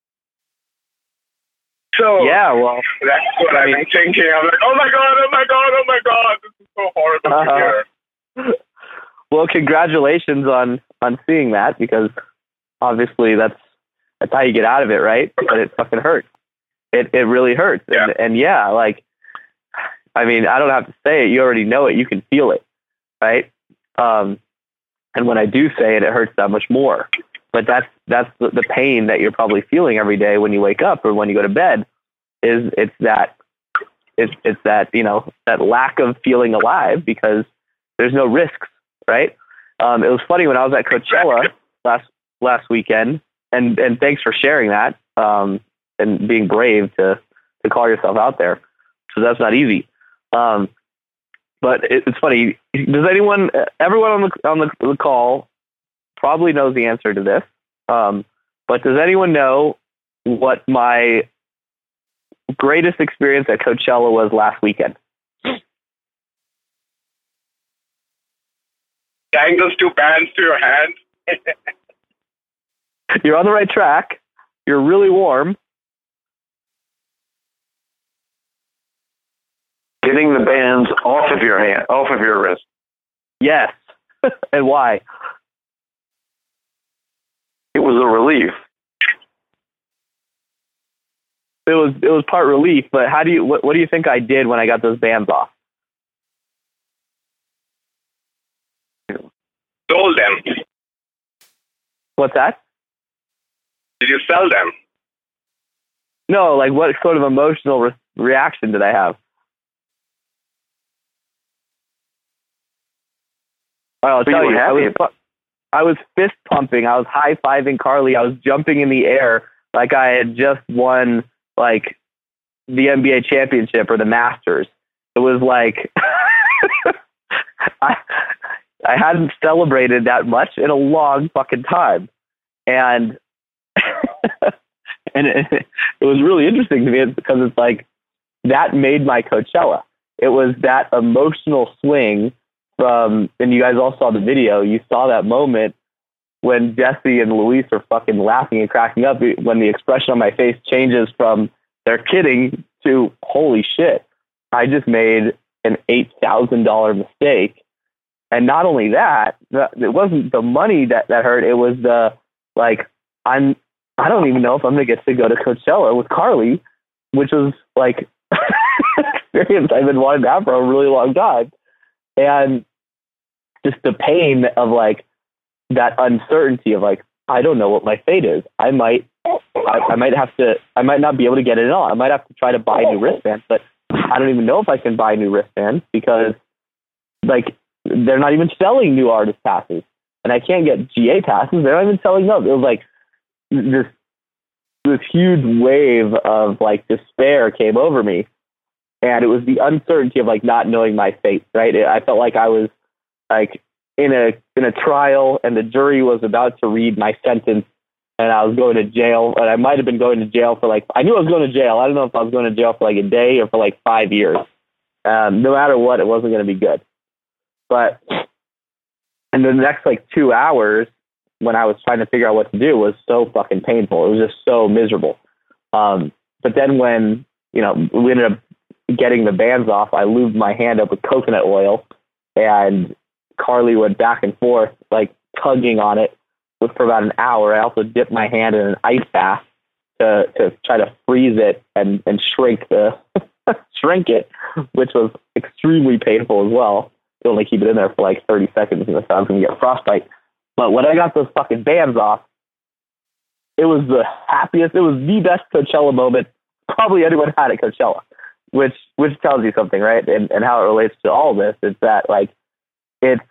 So yeah, well, that's what I I've mean, been thinking. I'm like, oh my God, oh my God, oh my God. This is so horrible uh, to hear. Well, congratulations on, on seeing that, because obviously that's that's how you get out of it, right? But it fucking hurts. It it really hurts. Yeah. And, and yeah, like, I mean, I don't have to say it. You already know it. You can feel it, right? Um, and when I do say it, it hurts that much more. But that's that's the, the pain that you're probably feeling every day when you wake up or when you go to bed. Is it's that it's it's that you know that lack of feeling alive because there's no risks, right? Um, it was funny when I was at Coachella last last weekend, and and thanks for sharing that. Um, and being brave to, to call yourself out there. So that's not easy. Um, but it, it's funny. Does anyone, everyone on the, on the, the call probably knows the answer to this. Um, but does anyone know what my greatest experience at Coachella was last weekend? Tying those two bands to your hand. You're on the right track. You're really warm. Getting the bands off of your hand, off of your wrist. Yes. And why? was a relief. It was it was part relief, but how do you what, what do you think I did when I got those bands off? Sold them. What's that? Did you sell them? No, like what sort of emotional re- reaction did I have? Well, I'll So tell you you, were I was, happy. I was fist pumping. I was high fiving Carly. I was jumping in the air like I had just won like the N B A championship or the Masters. It was like I I hadn't celebrated that much in a long fucking time, and and it, it was really interesting to me because it's like that made my Coachella. It was that emotional swing from, and you guys all saw the video. You saw that moment when Jesse and Luis are fucking laughing and cracking up when the expression on my face changes from they're kidding to holy shit, I just made an eight thousand dollars mistake. And not only that, it wasn't the money that, that hurt. It was the, like, I'm, I don't even know if I'm going to get to go to Coachella with Carly, which was like experience I've been wanting to have for a really long time. And just the pain of like that uncertainty of like, I don't know what my fate is. I might, I, I might have to, I might not be able to get it on. I might have to try to buy new wristbands, but I don't even know if I can buy new wristbands because like they're not even selling new artist passes and I can't get G A passes. They're not even selling those. It was like this, this huge wave of like despair came over me. And it was the uncertainty of like not knowing my fate, right? I felt like I was like in a in a trial and the jury was about to read my sentence and I was going to jail and I might have been going to jail for like, I knew I was going to jail. I don't know if I was going to jail for like a day or for like five years. Um, no matter what, it wasn't going to be good. But and the next like two hours when I was trying to figure out what to do was so fucking painful. It was just so miserable. Um, but then when, you know, we ended up getting the bands off, I lubed my hand up with coconut oil and Carly went back and forth, like tugging on it for about an hour. I also dipped my hand in an ice bath to, to try to freeze it and, and shrink the shrink it, which was extremely painful as well. You only keep it in there for like thirty seconds and I was going to get frostbite. But when I got those fucking bands off, it was the happiest, it was the best Coachella moment probably anyone had at Coachella. Which which tells you something, right? And and how it relates to all this is that like it's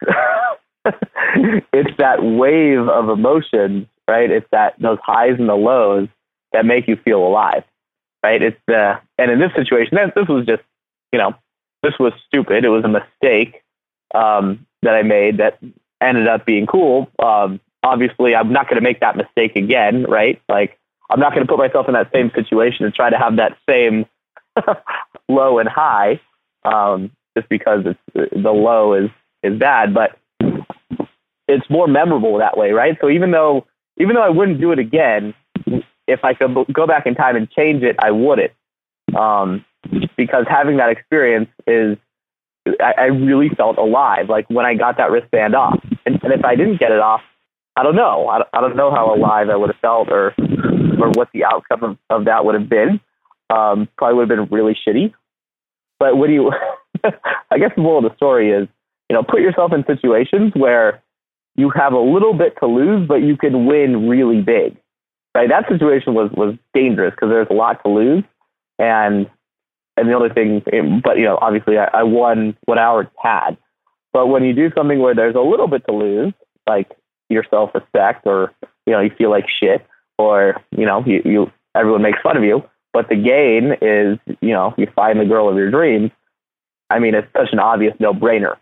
it's that wave of emotions, right? It's that those highs and the lows that make you feel alive, right? It's the and in this situation, this was just you know this was stupid. It was a mistake um, that I made that ended up being cool. Um, obviously, I'm not going to make that mistake again, right? Like I'm not going to put myself in that same situation and try to have that same low and high, um, just because it's the low is, is bad, but it's more memorable that way, right? So even though even though I wouldn't do it again, if I could go back in time and change it, I wouldn't, um, because having that experience is I, I really felt alive. Like when I got that wristband off, and, and if I didn't get it off, I don't know. I, I don't know how alive I would have felt, or or what the outcome of, of that would have been. Um, probably would have been really shitty. But what do you, I guess the moral of the story is, you know, put yourself in situations where you have a little bit to lose, but you can win really big, right? That situation was, was dangerous because there's a lot to lose. And, and the only thing, but, you know, obviously I, I won what I already had. But when you do something where there's a little bit to lose, like your self-respect, or, you know, you feel like shit, or, you know, you, you everyone makes fun of you, but the gain is, you know, you find the girl of your dreams. I mean, it's such an obvious no-brainer.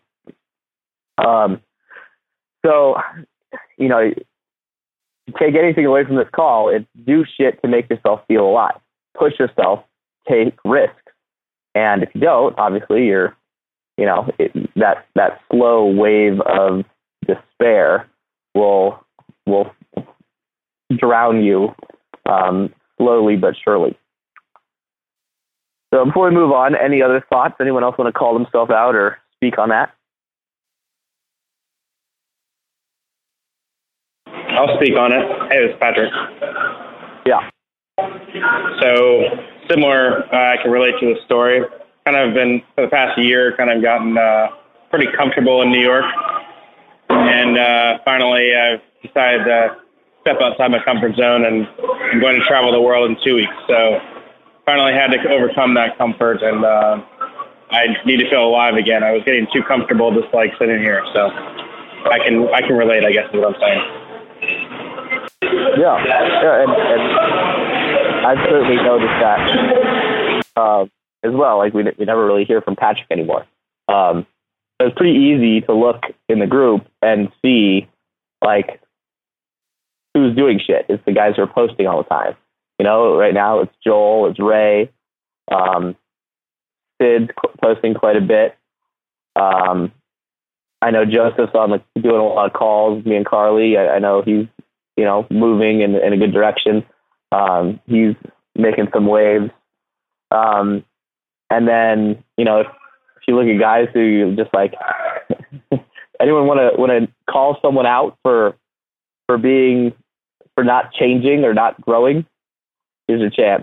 Um, so, you know, take anything away from this call, it's do shit to make yourself feel alive. Push yourself, take risks. And if you don't, obviously you're, you know, it, that, that slow wave of despair will, will drown you um, slowly but surely. So before we move on, any other thoughts? Anyone else want to call themselves out or speak on that? I'll speak on it. Hey, this is Patrick. Yeah. So similar, uh, I can relate to the story. Kind of been for the past year, kind of gotten uh, pretty comfortable in New York, and uh, finally I've decided to step outside my comfort zone, and I'm going to travel the world in two weeks. So finally had to overcome that comfort, and uh, I need to feel alive again. I was getting too comfortable just like sitting here, so I can I can relate, I guess, is what I'm saying. Yeah, yeah, and, and I've certainly noticed that uh, as well. Like we we never really hear from Patrick anymore. Um, so it's pretty easy to look in the group and see like who's doing shit. It's the guys who are posting all the time. You know, right now it's Joel, it's Ray, um, Sid's posting quite a bit. Um, I know Joseph's on like doing a lot of calls with me and Carly. I, I know he's, you know, moving in, in a good direction. Um, he's making some waves. Um, and then, you know, if, if you look at guys who you just like, anyone want to want to call someone out for for being for not changing or not growing? Here's your chance.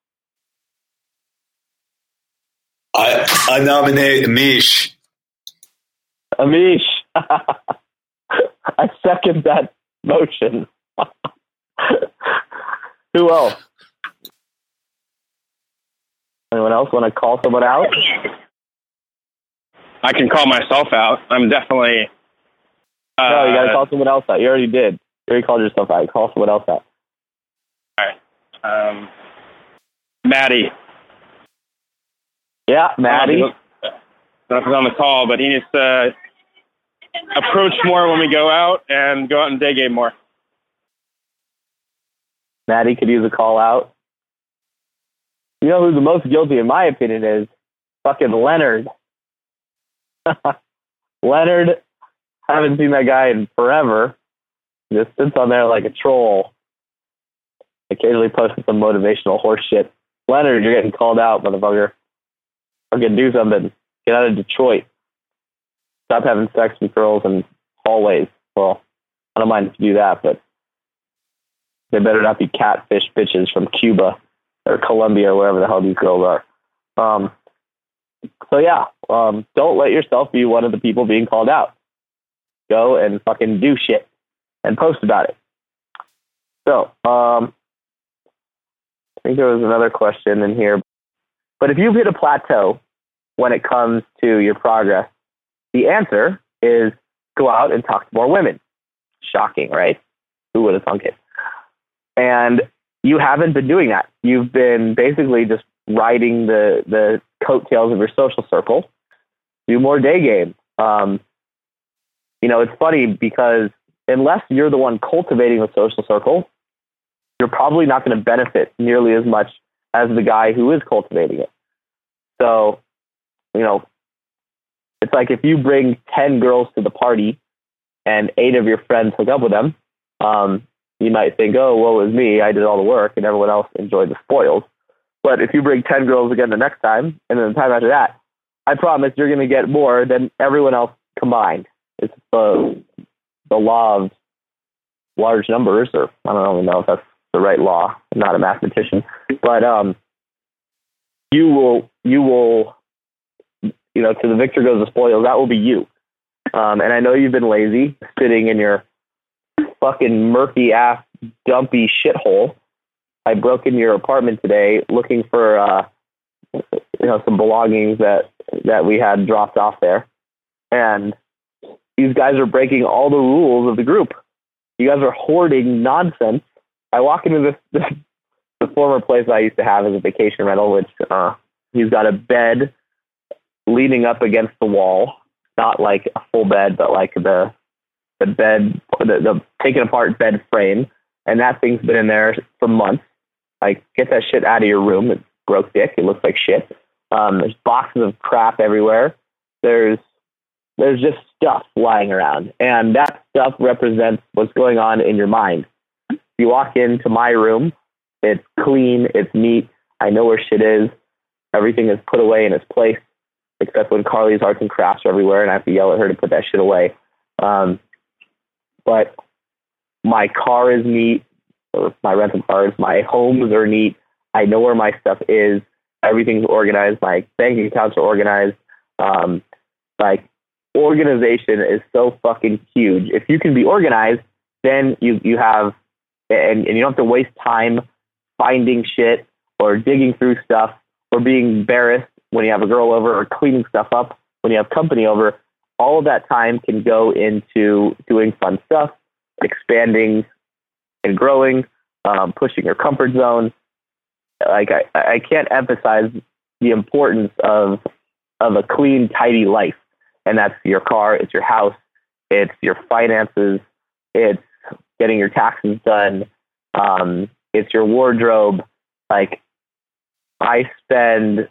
I I nominate Amish. Amish. I second that motion. Who else? Anyone else want to call someone out? I can call myself out. I'm definitely... Uh, no, you got to call someone else out. You already did. You already called yourself out. Call someone else out. All right. Um, Maddie. Yeah, Maddie. I don't know if he's on the call, but he needs to approach more when we go out and go out and day game more. Maddie could use a call out. You know who's the most guilty, in my opinion, is fucking Leonard. Leonard, haven't seen that guy in forever. Just sits on there like a troll. Occasionally posting some motivational horse shit. Leonard, you're getting called out, motherfucker. Fucking do something. Get out of Detroit. Stop having sex with girls in hallways. Well, I don't mind if you do that, but they better not be catfish bitches from Cuba or Colombia or wherever the hell these girls are. Um, so yeah, um, don't let yourself be one of the people being called out. Go and fucking do shit and post about it. So, um, I think there was another question in here. But if you've hit a plateau when it comes to your progress, the answer is go out and talk to more women. Shocking, right? Who would have thunk it? And you haven't been doing that. You've been basically just riding the, the coattails of your social circle. Do more day game. Um, you know, it's funny because unless you're the one cultivating the social circle, you're probably not going to benefit nearly as much as the guy who is cultivating it. So, you know, it's like if you bring ten girls to the party and eight of your friends hook up with them, um, you might think, oh, well, it was me. I did all the work and everyone else enjoyed the spoils. But if you bring ten girls again the next time and then the time after that, I promise you're going to get more than everyone else combined. It's the, the law of large numbers, or I don't even know if that's the right law. I'm not a mathematician. But um, you will, you will, you know, to the victor goes the spoils. That will be you. Um, and I know you've been lazy, sitting in your fucking murky ass, dumpy shithole. I broke into your apartment today looking for, uh, you know, some belongings that, that we had dropped off there. And these guys are breaking all the rules of the group. You guys are hoarding nonsense. I walk into this, this the former place I used to have as a vacation rental, which uh, he's got a bed leaning up against the wall, not like a full bed, but like the the bed, the, the taken apart bed frame, and that thing's been in there for months. Like, get that shit out of your room. It's broke dick. It looks like shit. Um, there's boxes of crap everywhere. There's there's just stuff lying around, and that stuff represents what's going on in your mind. You walk into my room, it's clean, it's neat. I know where shit is. Everything is put away in its place, except when Carly's arts and crafts are everywhere, and I have to yell at her to put that shit away. Um, but my car is neat, or my rental cars, my homes are neat. I know where my stuff is. Everything's organized. My bank accounts are organized. Um, like organization is so fucking huge. If you can be organized, then you, you have, and, and you don't have to waste time finding shit or digging through stuff or being embarrassed when you have a girl over or cleaning stuff up when you have company over. All of that time can go into doing fun stuff, expanding and growing, um, pushing your comfort zone. Like I, I can't emphasize the importance of of a clean, tidy life. And that's your car, it's your house, it's your finances, it's getting your taxes done, um, it's your wardrobe. Like I spend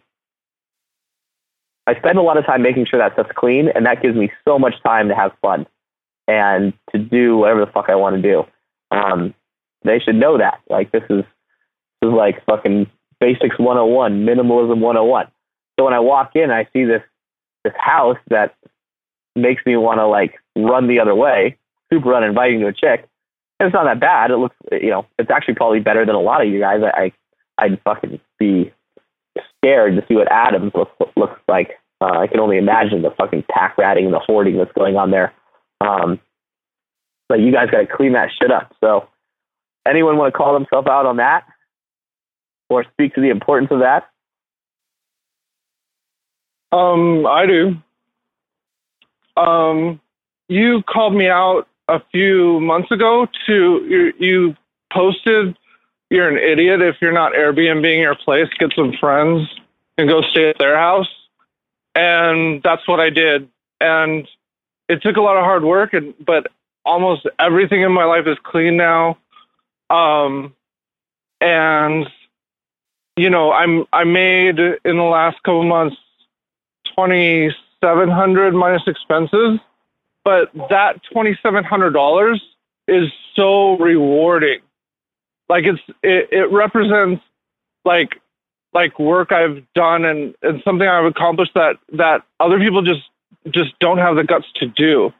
I spend a lot of time making sure that stuff's clean, and that gives me so much time to have fun and to do whatever the fuck I want to do. Um, they should know that. Like this is this is like fucking basics one oh one, minimalism one oh one. So when I walk in, I see this this house that makes me want to like run the other way, super uninviting to a chick. And it's not that bad. It looks, you know, it's actually probably better than a lot of you guys. I, I I'd fucking be scared to see what Adams looks looks like. Uh, I can only imagine the fucking pack ratting and the hoarding that's going on there. Um, but you guys got to clean that shit up. So anyone want to call themselves out on that or speak to the importance of that? Um, I do. Um, you called me out a few months ago to, you, you posted, you're an idiot if you're not Airbnb-ing your place, get some friends and go stay at their house. And that's what I did. And it took a lot of hard work, and but almost everything in my life is clean now. Um, and, you know, I'm, I made in the last couple months twenty-seven hundred dollars minus expenses, but that twenty-seven hundred dollars is so rewarding. Like it's, it, it represents like, like work I've done and, and something I've accomplished that, that other people just, just don't have the guts to do.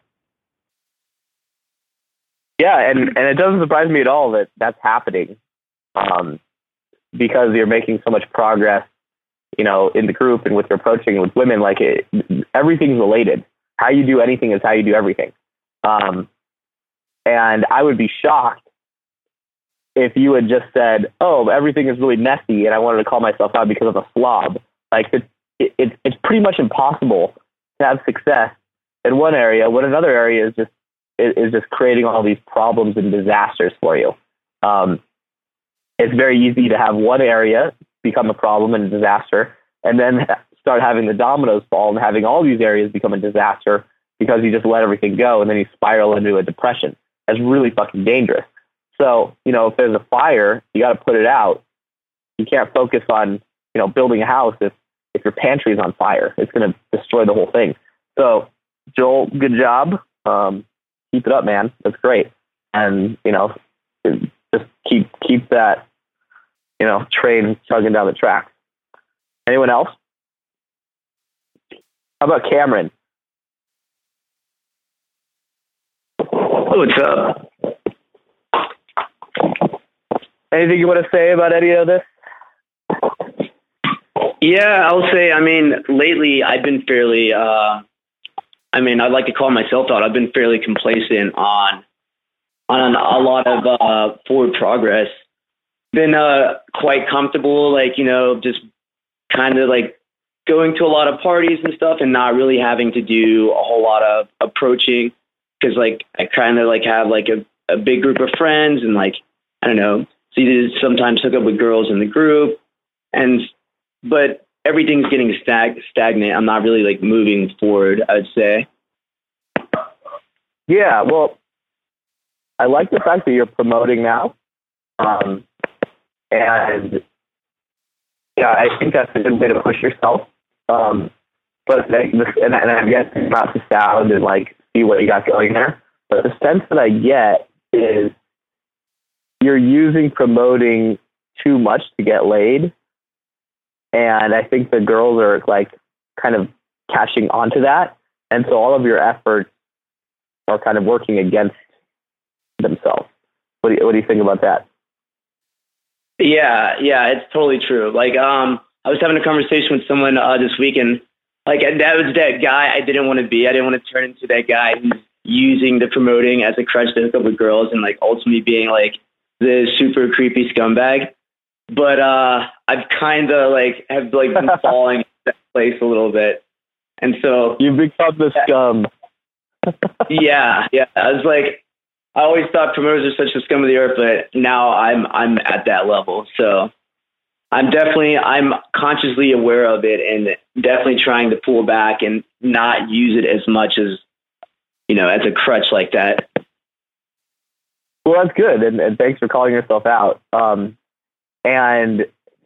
Yeah. And, and it doesn't surprise me at all that that's happening. Um, because you're making so much progress, you know, in the group and with your approaching and with women, like it, everything's related. How you do anything is how you do everything. Um, and I would be shocked if you had just said, oh, everything is really messy and I wanted to call myself out because of a slob. Like it, it, it, it's pretty much impossible to have success in one area when another area is just, is just creating all these problems and disasters for you. Um, it's very easy to have one area become a problem and a disaster, and then start having the dominoes fall and having all these areas become a disaster because you just let everything go, and then you spiral into a depression. That's really fucking dangerous. So, you know, if there's a fire, you got to put it out. You can't focus on, you know, building a house if, if your pantry is on fire. It's going to destroy the whole thing. So, Joel, good job. Um, keep it up, man. That's great. And, you know, just keep keep that, you know, train chugging down the tracks. Anyone else? How about Cameron? What's up? Anything you want to say about any of this? Yeah, I'll say, I mean, lately I've been fairly, uh, I mean, I'd like to call myself out. I've been fairly complacent on on a lot of uh, forward progress. Been uh, quite comfortable, like, you know, just kind of like going to a lot of parties and stuff and not really having to do a whole lot of approaching because, like, I kind of like have like a, a big group of friends and, like, I don't know, so you just sometimes hook up with girls in the group, and but everything's getting stag- stagnant. I'm not really like moving forward, I would say. Yeah, well, I like the fact that you're promoting now. Um, and yeah, I think that's a good way to push yourself. Um, but and, and I guess not to sound and like see what you got going there, but the sense that I get is you're using promoting too much to get laid. And I think the girls are like kind of catching onto that. And so all of your efforts are kind of working against themselves. What do you, what do you think about that? Yeah, yeah, it's totally true. Like, um, I was having a conversation with someone uh, this week, and like that was that guy I didn't want to be. I didn't want to turn into that guy who's using the promoting as a crutch to hook up with girls and like ultimately being like the super creepy scumbag. But uh, I've kind of like have like been falling into that place a little bit, and so you become the scum. yeah, yeah. I was like, I always thought promoters are such a scum of the earth, but now I'm I'm at that level. So I'm definitely I'm consciously aware of it and definitely trying to pull back and not use it as much as, you know, as a crutch like that. Well, that's good, and, and thanks for calling yourself out. Um, and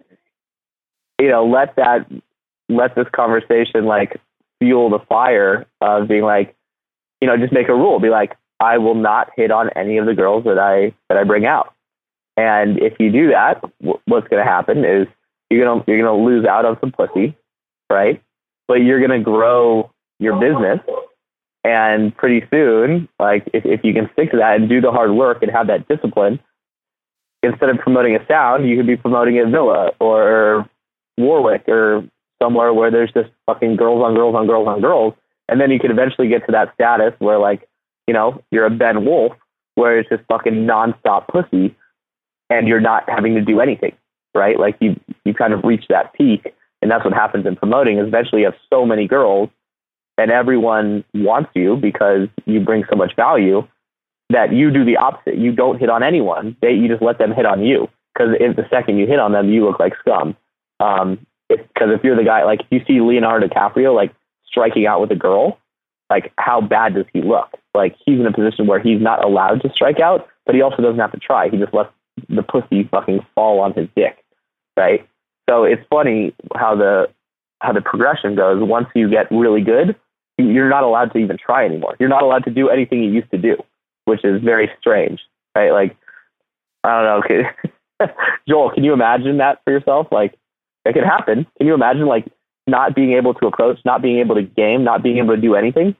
you know, let that let this conversation like fuel the fire of being like, you know, just make a rule. Be like, I will not hit on any of the girls that I that I bring out. And if you do that, w- what's going to happen is you're gonna you're gonna lose out on some pussy, right? But you're gonna grow your business, and pretty soon, like if if you can stick to that and do the hard work and have that discipline, instead of promoting a sound, you could be promoting a villa or Warwick or somewhere where there's just fucking girls on girls on girls on girls, and then you could eventually get to that status where like, you know, you're a Ben Wolf, where it's just fucking nonstop pussy, and you're not having to do anything, right? Like you, you kind of reach that peak, and that's what happens in promoting. Is eventually you have so many girls, and everyone wants you because you bring so much value that you do the opposite. You don't hit on anyone; they you just let them hit on you, because if the second you hit on them, you look like scum. Um, because if, if you're the guy, like if you see Leonardo DiCaprio like striking out with a girl, like how bad does he look? Like he's in a position where he's not allowed to strike out, but he also doesn't have to try. He just lets the pussy fucking fall on his dick, right? So it's funny how the how the progression goes. Once you get really good, you're not allowed to even try anymore. You're not allowed to do anything you used to do, which is very strange, right? Like, I don't know. Okay. Joel, can you imagine that for yourself? Like, it could happen. Can you imagine like not being able to approach, not being able to game, not being able to do anything?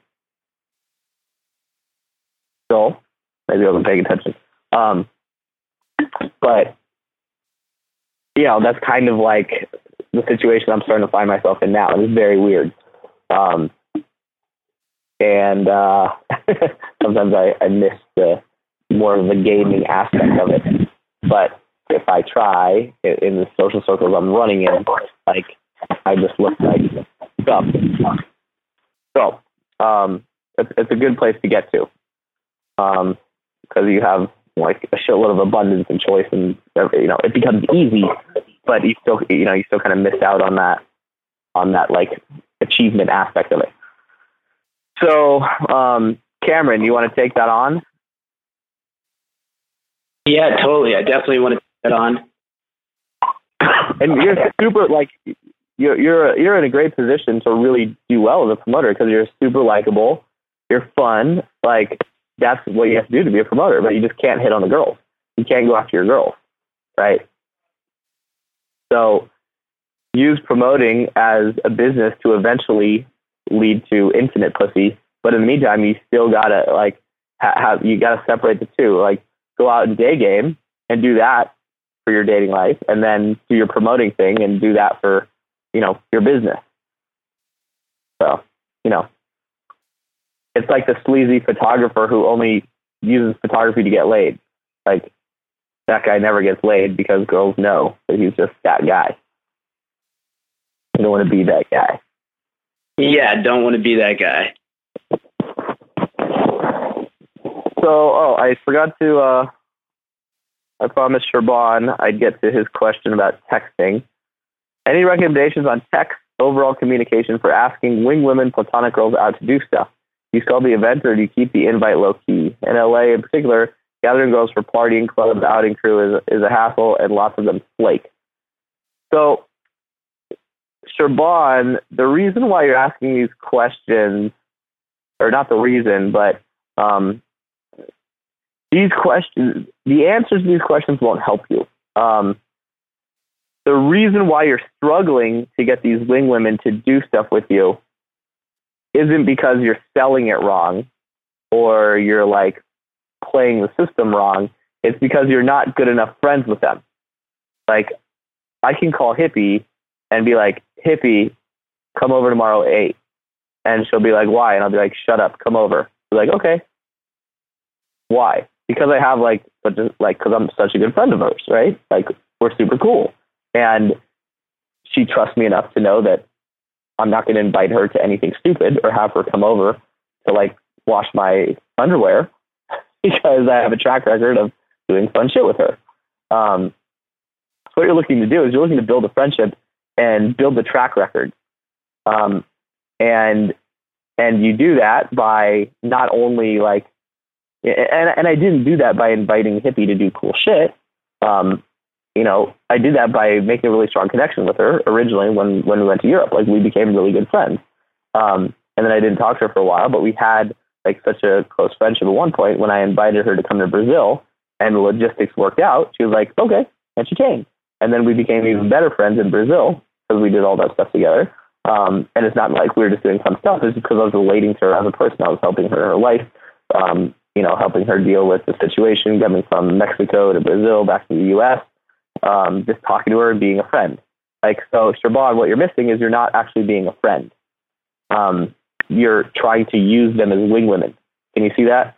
Joel, maybe I wasn't paying attention. Um, but, you know, that's kind of like the situation I'm starting to find myself in now. It's very weird. Um, and uh, sometimes I, I miss the more of the gaming aspect of it. But if I try in, in the social circles I'm running in, like, I just look like scum. So, um, it's, it's a good place to get to. Um, because you have like a shitload of abundance and choice, and you know it becomes easy, but you still you know you still kind of miss out on that on that like achievement aspect of it. So, um, Cameron, you want to take that on? Yeah, totally. I definitely want to take that on. And you're super like you're you're you're in a great position to really do well as a promoter because you're super likable, you're fun, like. That's what you have to do to be a promoter, but you just can't hit on the girls. You can't go after your girls, right? So use promoting as a business to eventually lead to infinite pussy. But in the meantime, you still gotta like ha- have you gotta separate the two. Like go out and day game and do that for your dating life, and then do your promoting thing and do that for you know your business. So you know. It's like the sleazy photographer who only uses photography to get laid. Like, that guy never gets laid because girls know that he's just that guy. You don't want to be that guy. Yeah, don't want to be that guy. So, oh, I forgot to, uh, I promised Sherban I'd get to his question about texting. Any recommendations on text, overall communication for asking wing women, platonic girls out to do stuff? Do you sell the event or do you keep the invite low key? In L A in particular, gathering girls for partying clubs, outing crew is, is a hassle and lots of them flake. So, Sherban, the reason why you're asking these questions, or not the reason, but um, these questions, the answers to these questions won't help you. Um, the reason why you're struggling to get these wing women to do stuff with you isn't because you're selling it wrong or you're like playing the system wrong. It's because you're not good enough friends with them. Like, I can call Hippie and be like, Hippie, come over tomorrow at eight. And she'll be like, why? And I'll be like, shut up, come over. Be like, okay. Why? Because I have like, such a, like, because I'm such a good friend of hers, right? Like, we're super cool. And she trusts me enough to know that I'm not going to invite her to anything stupid or have her come over to like wash my underwear because I have a track record of doing fun shit with her. Um, so what you're looking to do is you're looking to build a friendship and build the track record. Um, and, and you do that by not only like, and, and I didn't do that by inviting Hippie to do cool shit. Um, you know, I did that by making a really strong connection with her originally when, when we went to Europe. Like, we became really good friends. Um, and then I didn't talk to her for a while, but we had like such a close friendship at one point when I invited her to come to Brazil and the logistics worked out. She was like, okay. And she came. And then we became even better friends in Brazil because we did all that stuff together. Um, and it's not like we were just doing fun stuff. It's because I was relating to her as a person. I was helping her in her life, um, you know, helping her deal with the situation, coming from Mexico to Brazil, back to the U S, um, just talking to her and being a friend. Like, so Siobhan, what you're missing is you're not actually being a friend. Um, you're trying to use them as wing women. Can you see that?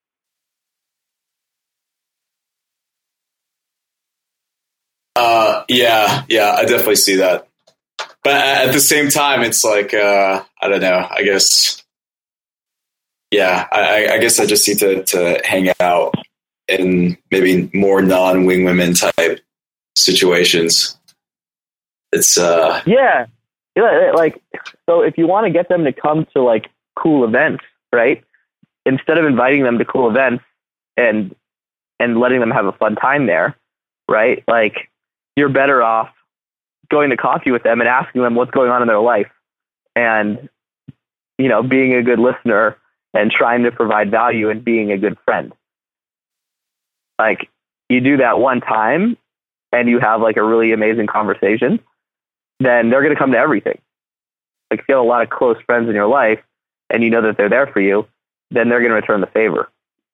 Uh, yeah, yeah, I definitely see that. But at the same time, it's like, uh, I don't know, I guess, yeah, I, I guess I just need to, to hang out in maybe more non-wing women type situations. It's, uh, yeah, yeah, like, so if you want to get them to come to like cool events, right? Instead of inviting them to cool events and, and letting them have a fun time there, right? Like, you're better off going to coffee with them and asking them what's going on in their life and, you know, being a good listener and trying to provide value and being a good friend. Like, you do that one time and you have like a really amazing conversation, then they're going to come to everything. Like, if you have a lot of close friends in your life and you know that they're there for you, then they're going to return the favor.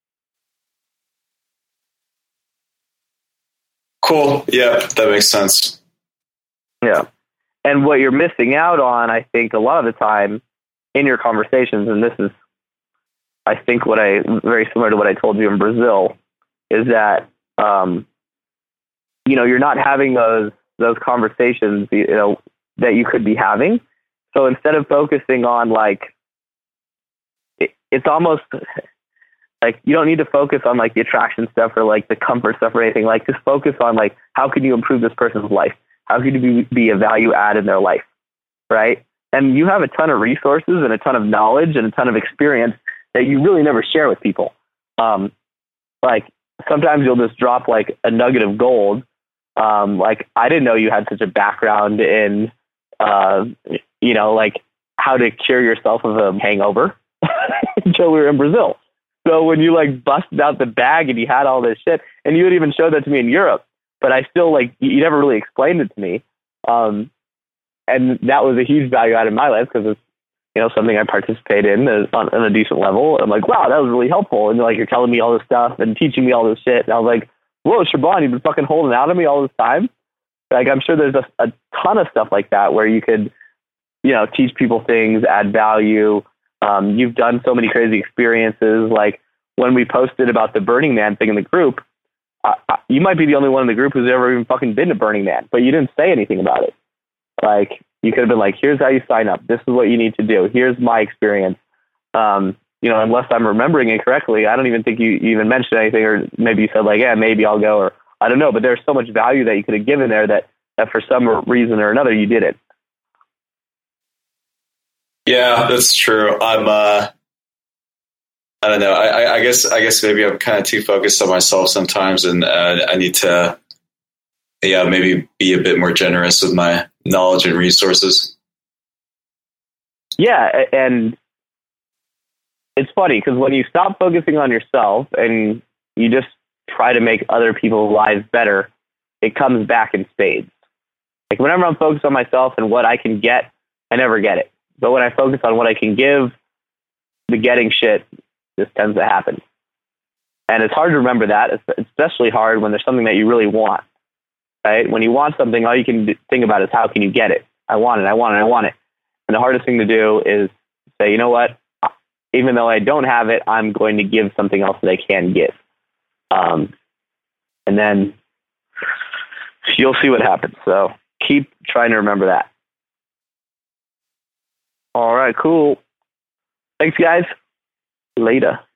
Cool. Yeah, that makes sense. Yeah. And what you're missing out on, I think, a lot of the time in your conversations, and this is, I think, what I, very similar to what I told you in Brazil, is that, um, you know, you're not having those, those conversations, you know, that you could be having. So instead of focusing on like, it, it's almost like you don't need to focus on like the attraction stuff or like the comfort stuff or anything. Like, just focus on like, how can you improve this person's life? How can you be, be a value add in their life, right? And you have a ton of resources and a ton of knowledge and a ton of experience that you really never share with people. Um, like, sometimes you'll just drop like a nugget of gold. Um, like, I didn't know you had such a background in, uh, you know, like how to cure yourself of a hangover until we were in Brazil. So when you like busted out the bag and you had all this shit, and you would even show that to me in Europe, but I still like, you never really explained it to me. Um, and that was a huge value add in my life because it's, you know, something I participate in on, on a decent level. I'm like, wow, that was really helpful. And like, you're telling me all this stuff and teaching me all this shit. And I was like, whoa, Siobhan, you've been fucking holding out on me all this time. Like, I'm sure there's a, a ton of stuff like that where you could, you know, teach people things, add value. Um, you've done so many crazy experiences. Like, when we posted about the Burning Man thing in the group, uh, you might be the only one in the group who's ever even fucking been to Burning Man, but you didn't say anything about it. Like, you could have been like, here's how you sign up. This is what you need to do. Here's my experience. Um, you know, unless I'm remembering it correctly, I don't even think you, you even mentioned anything, or maybe you said like, yeah, maybe I'll go, or I don't know, but there's so much value that you could have given there that, that for some reason or another, you didn't. Yeah, that's true. I'm, uh, I don't know. I, I guess, I guess maybe I'm kind of too focused on myself sometimes, and uh, I need to, yeah, maybe be a bit more generous with my knowledge and resources. Yeah. And it's funny because when you stop focusing on yourself and you just try to make other people's lives better, it comes back in spades. Like, whenever I'm focused on myself and what I can get, I never get it. But when I focus on what I can give, the getting shit just tends to happen. And it's hard to remember that. It's especially hard when there's something that you really want, right? When you want something, all you can think about is how can you get it? I want it, I want it, I want it. And the hardest thing to do is say, you know what? Even though I don't have it, I'm going to give something else that I can give. Um, and then you'll see what happens. So keep trying to remember that. All right, cool. Thanks, guys. Later.